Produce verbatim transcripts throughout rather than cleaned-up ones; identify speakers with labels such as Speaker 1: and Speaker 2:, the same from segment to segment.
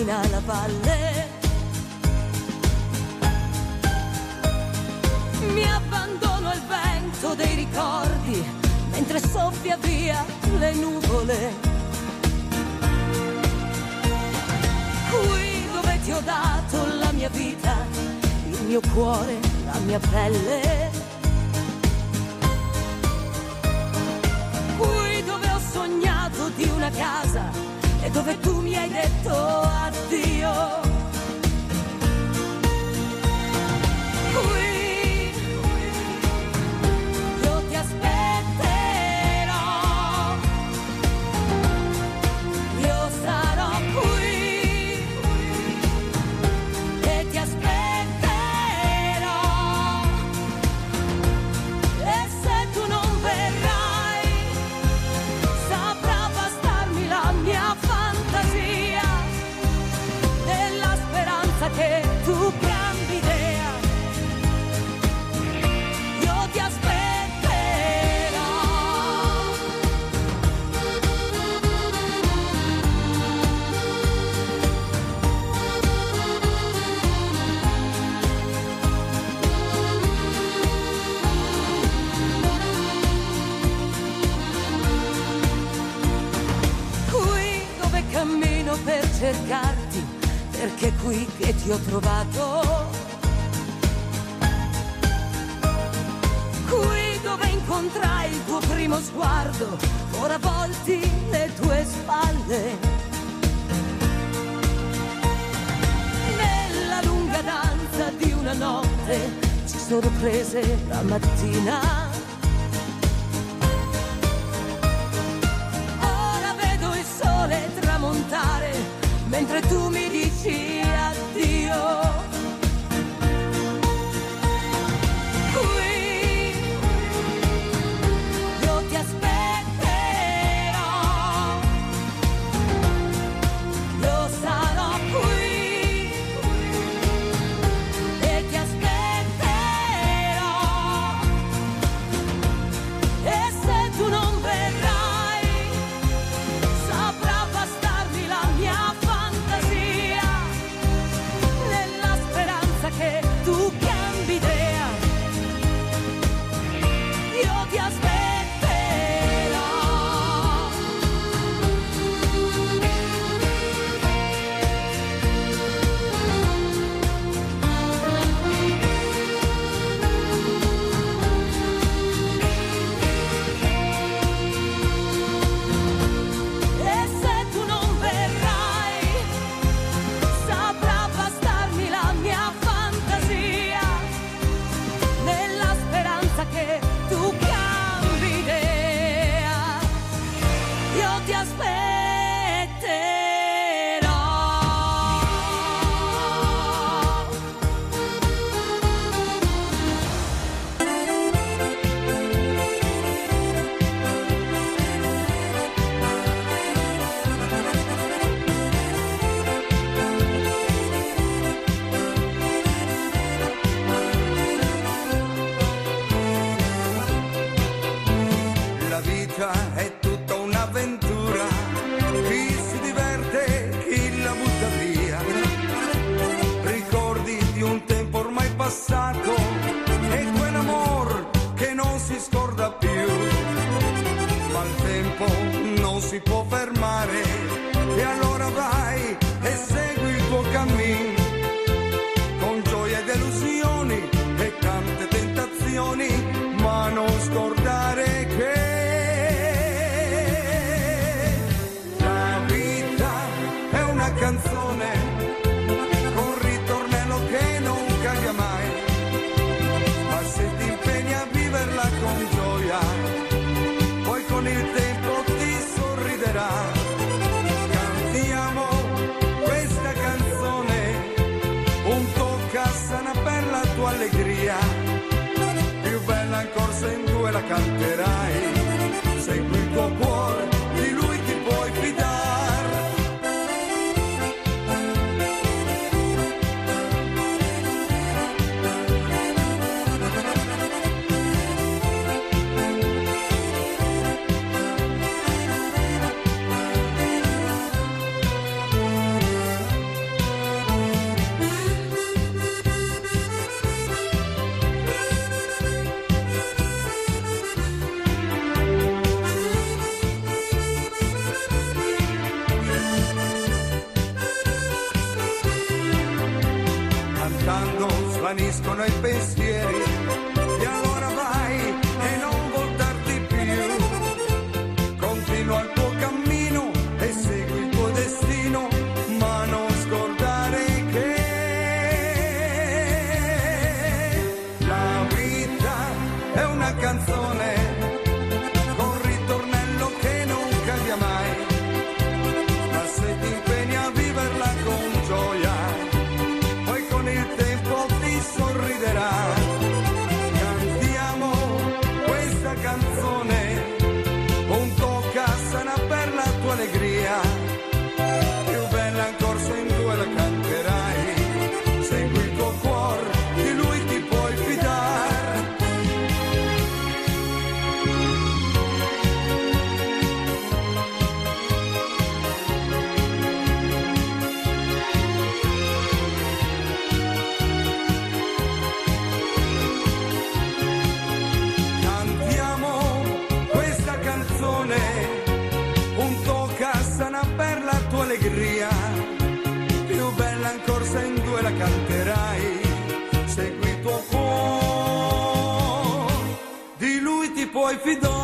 Speaker 1: illumina la valle. Mi abbandono al vento dei ricordi mentre soffia via le nuvole. Qui dove ti ho dato la mia vita, il mio cuore, la mia pelle. Qui dove ho sognato di una casa e dove tu mi hai detto addio. Qui io ti aspetterò, io sarò qui e ti aspetterò. E se tu non verrai, saprà bastarmi la mia fantasia, nella speranza che tu cambi idea. Io ti aspetterò. Qui dove cammino per cercarti, perché è qui che ti ho trovato. Qui dove incontrai il tuo primo sguardo, ora volti le tue spalle. Nella lunga danza di una notte ci sono prese la mattina. Ora vedo il sole tramontare mentre tu mi dici addio. Qui io ti aspetterò, io sarò qui e ti aspetterò. E se tu non verrai, saprà bastarmi la mia fantasia, nella speranza che tu cambi idea. Io ti aspetterò. E se tu non verrai, saprà bastarmi la mia fantasia, nella speranza che tu cambi idea. Io ti aspetterò.
Speaker 2: La vita è tutta un'avventura, chi si diverte, chi la butta via. Ricordi di un tempo ormai passato e quell'amor che non si scorda più. Ma il tempo non si può fermare e allora vai e segui il tuo cammino, con gioie e delusioni e tante tentazioni, ma non scordare che la vita è una canzone con ritornello che non cambia mai, ma se ti impegni a viverla con gioia, poi con il tempo ti sorriderà. Cantiamo questa canzone, un toccasana per la tua allegria, più bella ancora se in due la canterai. Segui il tuo cuore, di lui ti puoi fidare. spariscono i pensieri, e allora vai e non voltarti più, continua il tuo cammino e segui il tuo destino, ma non scordare che la vita è una canzone con ritornello che non cambia mai, ma se ti impegni a viverla con gioia, poi con il tempo ti sorriderà. Cantiamo questa canzone, un tocca sana per la tua allegria, più bella ancora se in due la canterai, segui il tuo cuore, di lui ti puoi fidare. Cantiamo questa canzone, un tocca sana per la tua allegria, più bella ancora se in due la canterai, segui il tuo cuore, di lui ti puoi fidare.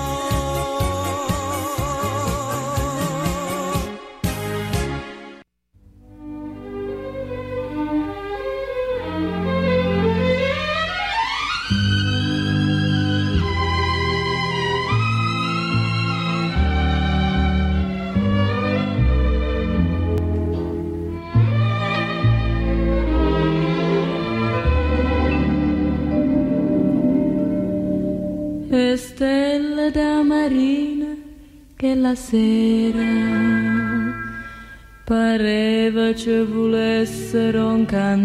Speaker 3: E stelle da marina che la sera pareva ci volessero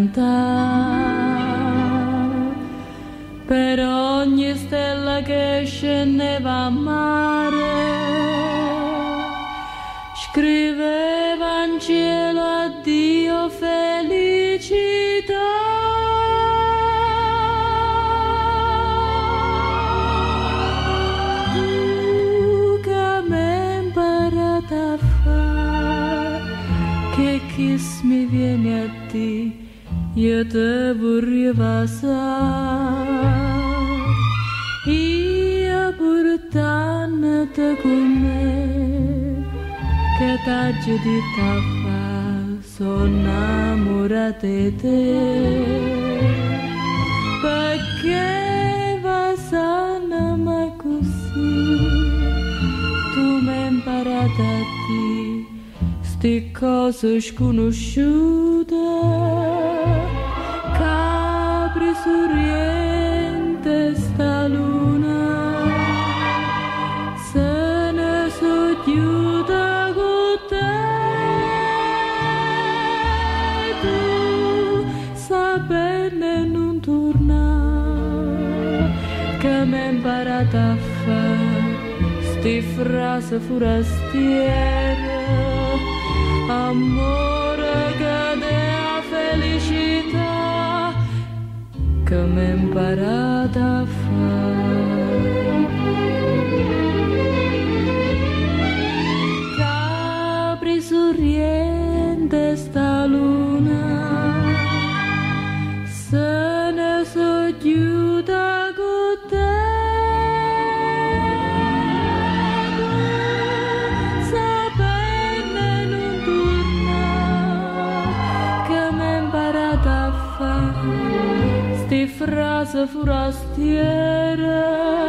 Speaker 3: incantare, per ogni stella che scendeva a mare scriveva in cielo addio felicità. Che kiss mi viene a te, io te vorrei passare, io portandoti con me, che t'aggi di taffa, sono innamorata di te, perché va sana ma così, tu mi hai imparato a te. Sti cose sconosciute, capri sorriente sta luna, se ne soggiuta con te, tu saperne non tornare, che m'hai imparato a fare sti frasi forastiere. Amore che dà felicità, che mi hai imparato a fare. Capri sorriente sta luna, se ne soggiuta con te. Sti frasi forastiere,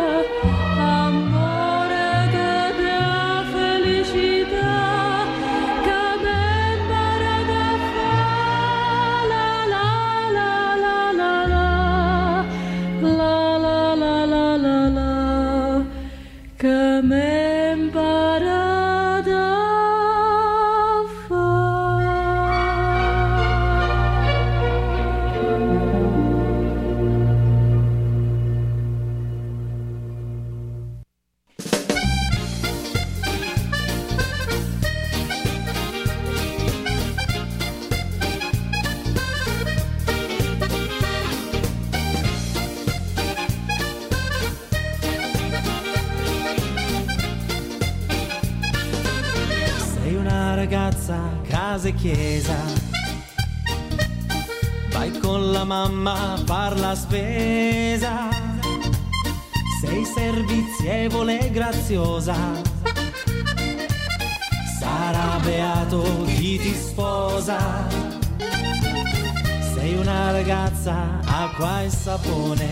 Speaker 3: amore che dà felicità, che m'hai imparato a fare, la la la la la la, la la la la la, che m'hai imparato a
Speaker 4: ragazza, casa e chiesa, vai con con la mamma a far la spesa. Sei servizievole e graziosa, sarà beato chi ti sposa. Sei una ragazza acqua e sapone,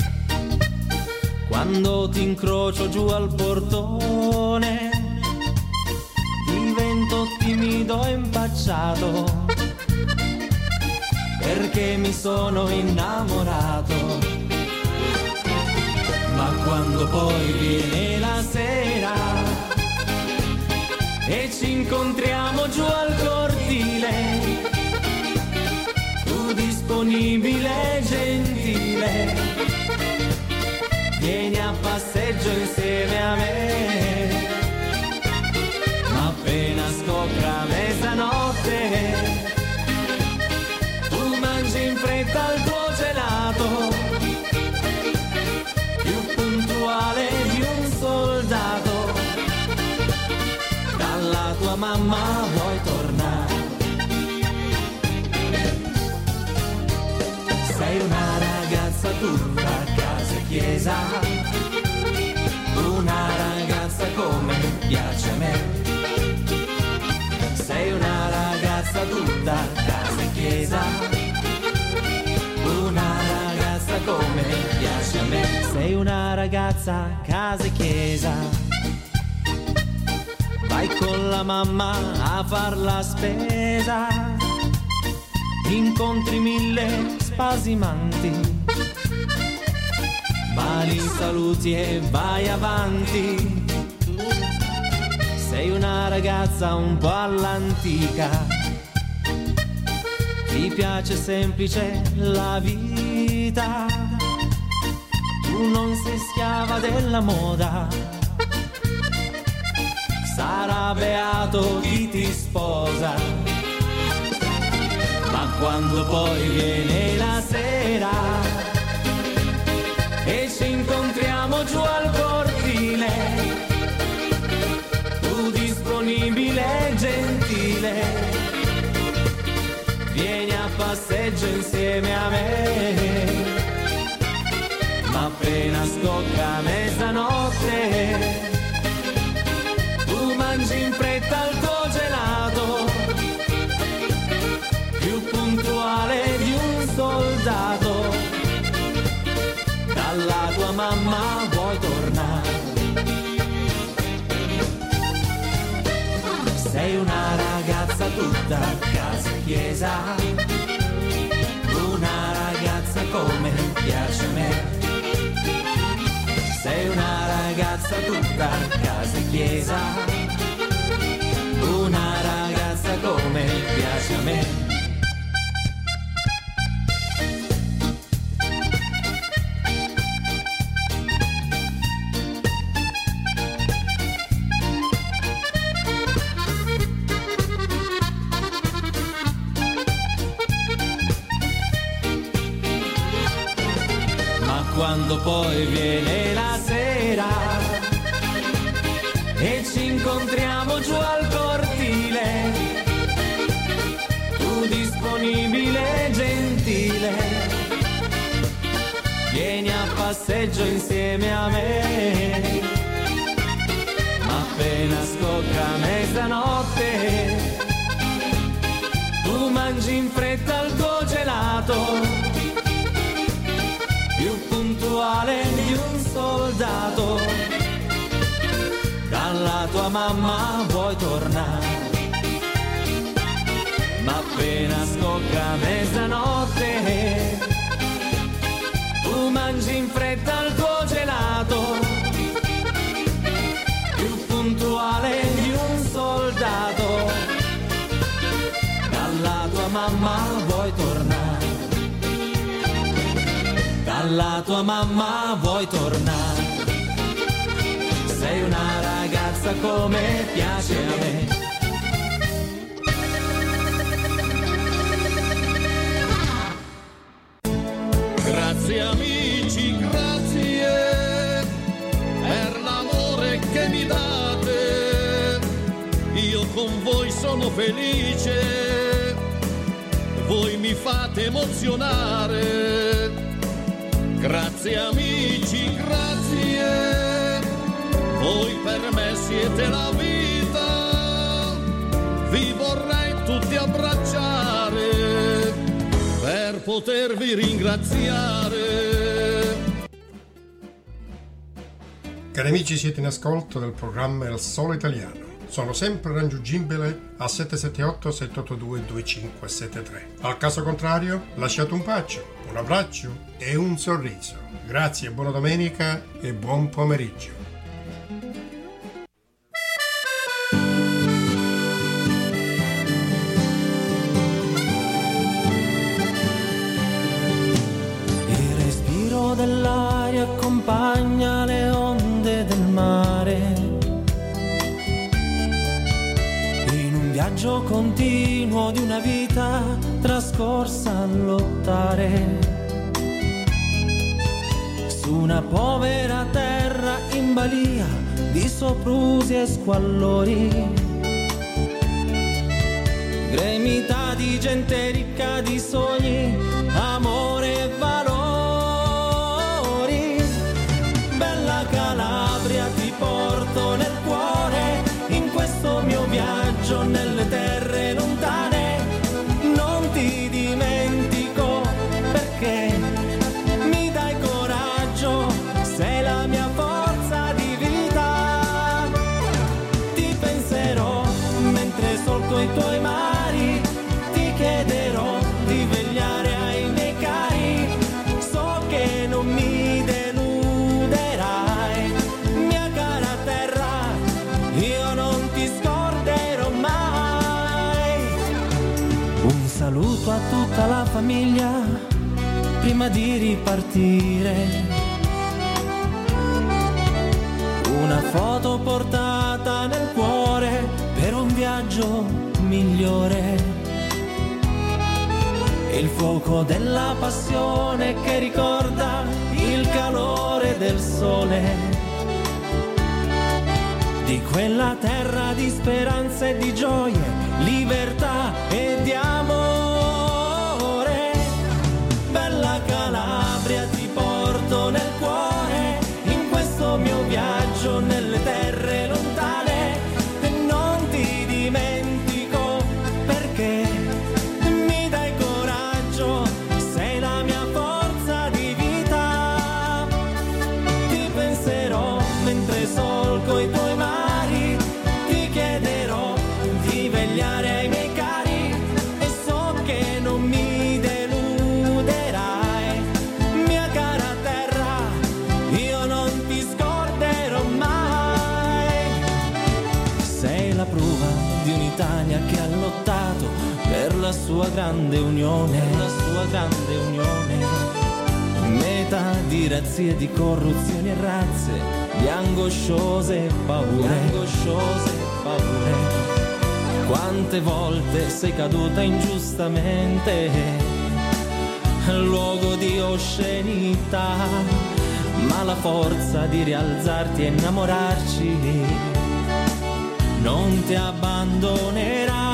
Speaker 4: quando ti incrocio giù al portone divento timido e impacciato, perché mi sono innamorato. Ma quando poi viene la sera e ci incontriamo giù al cortile, tu disponibile e gentile, vieni a passeggio insieme a me. Ma appena scopra mezzanotte, tu mangi in fretta il tuo gelato, più puntuale di un soldato. Dalla tua mamma vuoi tornare. Sei una ragazza tutta casa e chiesa, una ragazza come piace a me. Sei una ragazza tutta casa e chiesa, una ragazza come piace a me. Sei una ragazza casa e chiesa, vai con la mamma a far la spesa, incontri mille spasimanti, ma li saluti e vai avanti. Sei una ragazza un po' all'antica, ti piace semplice la vita, tu non sei schiava della moda, sarà beato chi ti sposa. Ma quando poi viene la sera e ci incontriamo giù al cortile, tu disponibile e gentile, vieni a passeggio insieme a me. Ma appena scocca mezzanotte, tu mangi in fretta il tuo gelato, più puntuale di un soldato. Dalla tua mamma vuoi tornare. Sei una ragazza tutta casa e chiesa, una ragazza come piace a me. Sei una ragazza tutta casa e chiesa, una ragazza come piace a me. Quando poi viene la sera e ci incontriamo giù al cortile, tu disponibile e gentile, vieni a passeggio insieme a me. Ma appena scocca mezzanotte, tu mangi in fretta il tuo gelato, più puntuale di un soldato. Dalla tua mamma vuoi tornare. Ma appena scocca mezzanotte, tu mangi in fretta il tuo gelato, più puntuale di un soldato. Dalla tua mamma vuoi tornare. Dalla tua mamma vuoi tornare. Sei una ragazza come piace a me.
Speaker 5: Grazie amici, grazie per l'amore che mi date. Io con voi sono felice, voi mi fate emozionare. Grazie amici, grazie, voi per me siete la vita, vi vorrei tutti abbracciare per potervi ringraziare.
Speaker 6: Cari amici, siete in ascolto del programma Il Sole Italiano. Sono sempre raggiungibile al sette sette otto sette otto due due cinque sette tre. Al caso contrario, lasciate un bacio, un abbraccio e un sorriso. Grazie, buona domenica e buon pomeriggio.
Speaker 4: Il respiro dell'aria accompagna le onde del mare. Viaggio continuo di una vita trascorsa a lottare su una povera terra in balia di soprusi e squallori, gremità di gente ricca di sogni, amore e valori. Bella Calabria, ti porto nel cuore in questo mio viaggio nelle terre lontane. Non ti dimentico perché mi dai coraggio, sei la mia forza di vita. Ti penserò mentre solco i tuoi mari, ti chiederò di vegliare ai miei cari. So che non mi deluderai, mia cara terra, io non ti scorderò mai. Un saluto a tutta la famiglia prima di ripartire, una foto portata nel cuore per un viaggio migliore. Il fuoco della passione che ricorda il calore del sole, di quella terra di speranze e di gioie, libertà e di amore. Bella Calabria, ti porto nel cuore in questo mio viaggio nelle terre lontane. E non ti dimentico perché mi dai coraggio, sei la mia forza di vita. Ti penserò mentre solco i tuoi mari, ti chiederò di vegliare ai miei cari. E so che non mi deluderai, mia cara terra, io non ti scorderò mai. Sei la prova di un'Italia che ha lottato per la sua grande unione, per la sua grande unione. Meta di razzie, di corruzioni e razze, di angosciose paure, di angosciose paure. Quante volte sei caduta ingiustamente, luogo di oscenità, ma la forza di rialzarti e innamorarci non ti abbandonerà.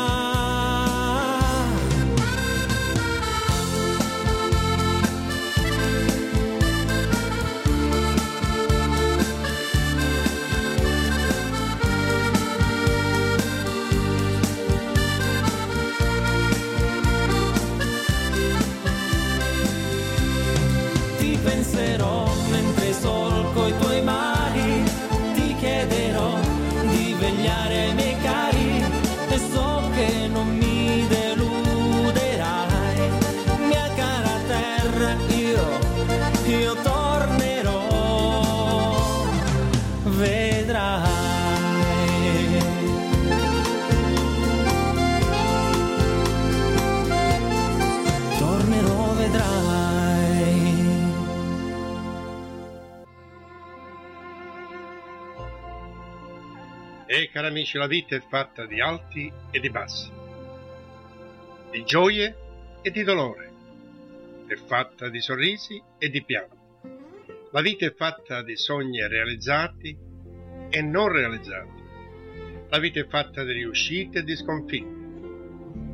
Speaker 4: Ti penserò mentre solco i tuoi mari, ti chiederò di vegliare ai miei cari. E so che non mi deluderai, mia cara terra, io, io tornerò, vedrai. Tornerò, vedrai.
Speaker 6: E cari amici, la vita è fatta di alti e di bassi, di gioie e di dolore, è fatta di sorrisi e di pianti. La vita è fatta di sogni realizzati e non realizzati. La vita è fatta di riuscite e di sconfitte.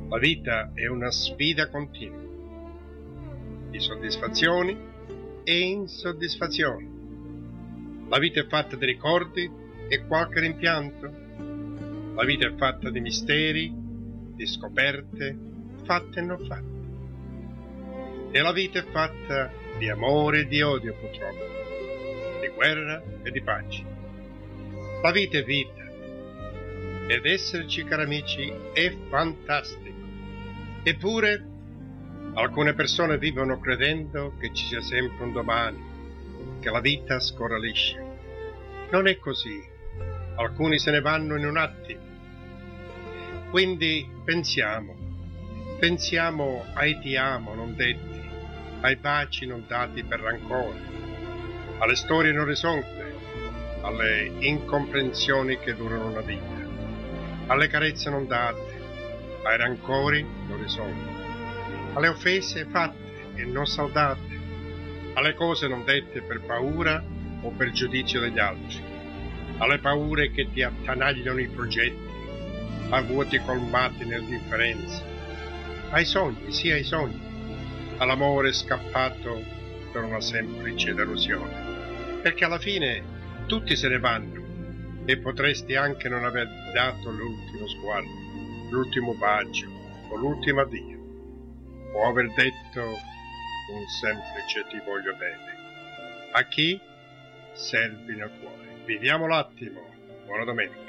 Speaker 6: La vita è una sfida continua, di soddisfazioni e insoddisfazioni. La vita è fatta di ricordi e qualche rimpianto. La vita è fatta di misteri, di scoperte, fatte e non fatte. E la vita è fatta di amore e di odio, purtroppo, di guerra e di pace. La vita è vita, ed esserci, cari amici, è fantastico. Eppure, alcune persone vivono credendo che ci sia sempre un domani, che la vita scorra liscia. Non è così. Alcuni se ne vanno in un attimo. Quindi pensiamo, pensiamo ai ti amo non detti, ai baci non dati per rancore, alle storie non risolte, alle incomprensioni che durano una vita, alle carezze non date, ai rancori non risolti, alle offese fatte e non saldate, alle cose non dette per paura o per giudizio degli altri, alle paure che ti attanagliano i progetti, a vuoti colmati nell'indifferenza, ai sogni, sì ai sogni, all'amore scappato per una semplice delusione, perché alla fine tutti se ne vanno e potresti anche non aver dato l'ultimo sguardo, l'ultimo bacio o l'ultimo addio, o aver detto un semplice ti voglio bene. A chi servi nel cuore. Viviamo l'attimo. Buona domenica.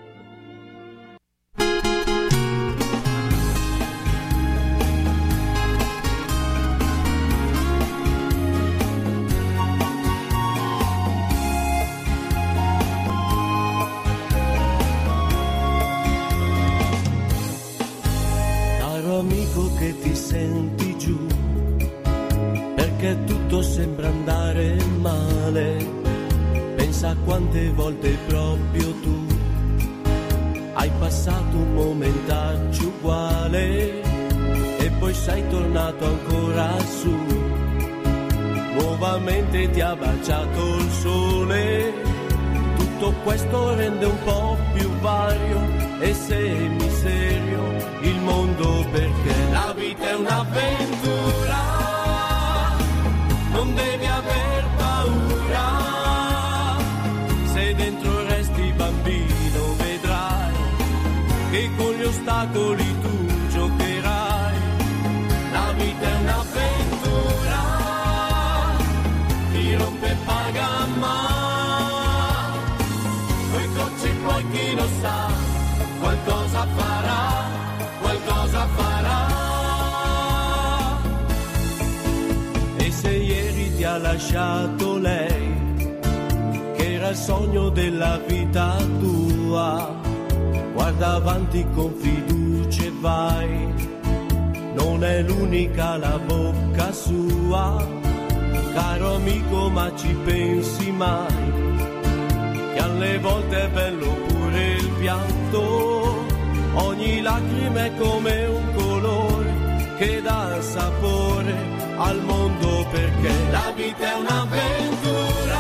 Speaker 4: Amico che ti senti giù, perché tutto sembra andare male, pensa quante volte proprio tu hai passato un momentaccio uguale e poi sei tornato ancora su, nuovamente ti ha baciato il sole, tutto questo rende un po' più vario e semiserio il mondo, perché la vita è un'avventura, non devi aver paura, se dentro resti bambino vedrai che con gli ostacoli tu giocherai, la vita è un'avventura, chi rompe paga mai, coi cocci poi chi lo sa, qualcosa farà, qualcosa farà. E se ieri ti ha lasciato lei, che era il sogno della vita tua, guarda avanti con fiducia e vai, non è l'unica la bocca sua, caro amico, ma ci pensi mai che alle volte è bello pure il pianto, ogni lacrima è come un colore che dà sapore al mondo, perché la vita è un'avventura,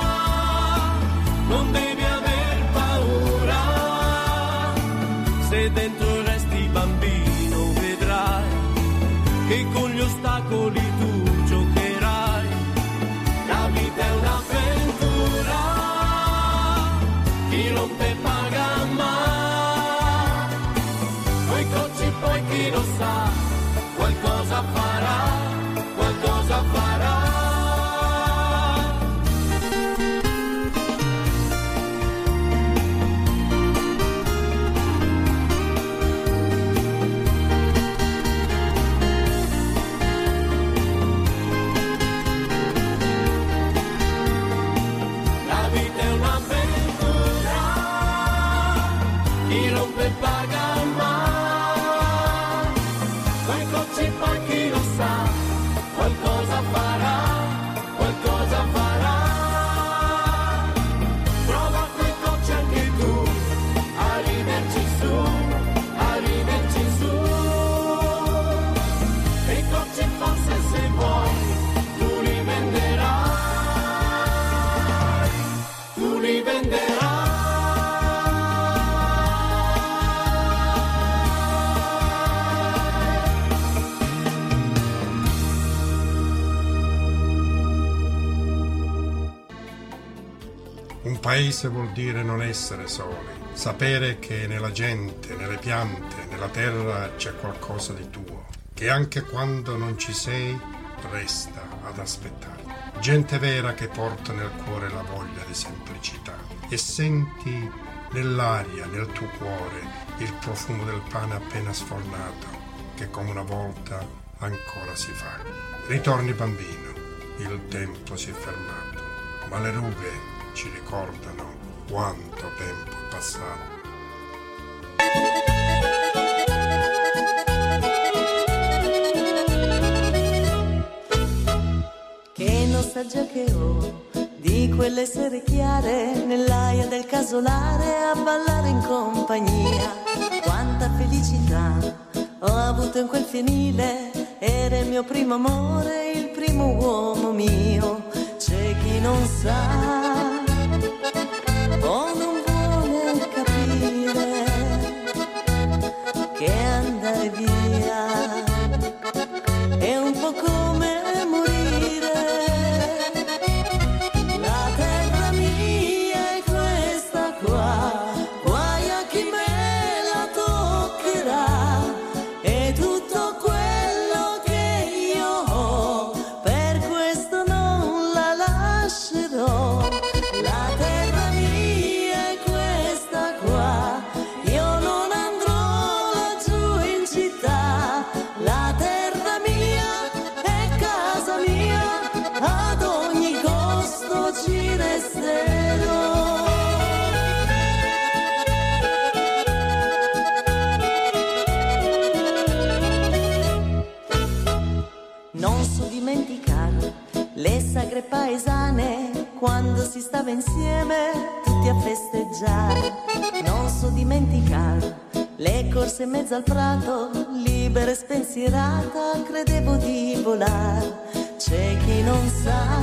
Speaker 4: non devi aver paura, se dentro resti bambino vedrai che con gli ostacoli tu giocherai, la vita è un'avventura, chi rompe paga mai, coi cocci poi chi lo sa, qualcosa farà, qualcosa farà. La vita è un'avventura, chi rompe paga mai, coi cocci poi chi lo sa, qualcosa farà, qualcosa farà. Prova coi cocci anche tu a riderci su, a riderci su, e i cocci forse se vuoi tu li venderai, tu li venderai.
Speaker 6: Un paese vuol dire non essere soli, sapere che nella gente, nelle piante, nella terra c'è qualcosa di tuo, che anche quando non ci sei, resta ad aspettare. Gente vera che porta nel cuore la voglia di semplicità e senti nell'aria, nel tuo cuore, il profumo del pane appena sfornato, che come una volta ancora si fa. Ritorni bambino, il tempo si è fermato, ma le rughe ci ricordano quanto tempo è passato.
Speaker 1: Che nostalgia che ho di quelle sere chiare nell'aia del casolare a ballare in compagnia. Quanta felicità ho avuto in quel fienile, era il mio primo amore, il primo uomo mio. C'è chi non sa o non vuole capire che andare via è un po' come morire. La terra mia è questa qua, guai a chi me la toccherà, è tutto quello che io ho, per questo non la lascerò. La terra mia è questa qua, io non andrò laggiù in città. La terra mia è casa mia, ad ogni costo ci resterò. Non so dimenticare le sagre paesane, quando si stava insieme tutti a festeggiare. Non so dimenticare le corse in mezzo al prato, libera e spensierata, credevo di volare. C'è chi non sa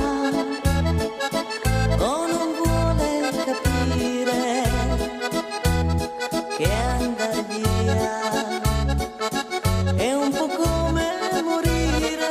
Speaker 1: o non vuole capire che andare via è un po' come morire.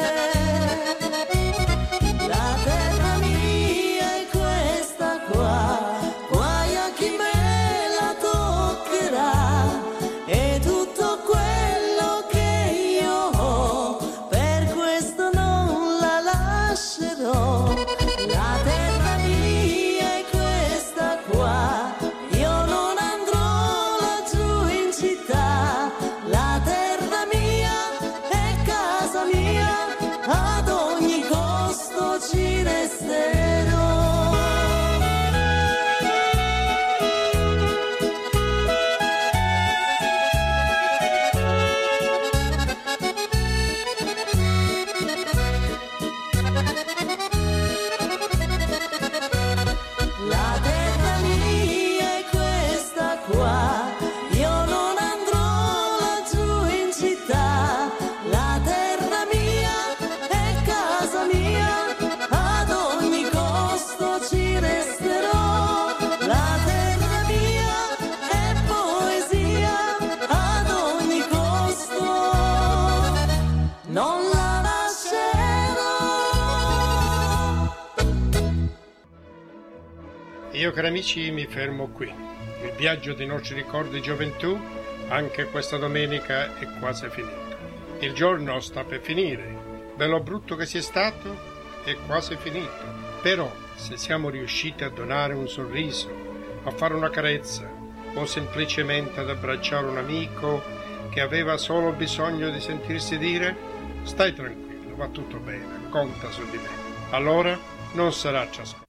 Speaker 1: La terra mia è questa qua, guai a chi me la toccherà, è tutto quello che io ho, per questo non la lascerò. La terra mia è questa qua, io non andrò laggiù in città. La terra mia è casa mia, ad ogni costo ci resterò. La terra mia è questa qua, io non andrò laggiù in città. La terra mia è casa mia, ad ogni costo ci resterò. La terra mia è poesia, ad ogni costo non la lascerò.
Speaker 6: Io, cari amici, mi fermo qui. Il viaggio dei nostri ricordi di gioventù, anche questa domenica, è quasi finito. Il giorno sta per finire. Bello brutto che sia stato, è quasi finito. Però, se siamo riusciti a donare un sorriso, a fare una carezza, o semplicemente ad abbracciare un amico che aveva solo bisogno di sentirsi dire «Stai tranquillo, va tutto bene, conta su di me». Allora non sarà ciascuno.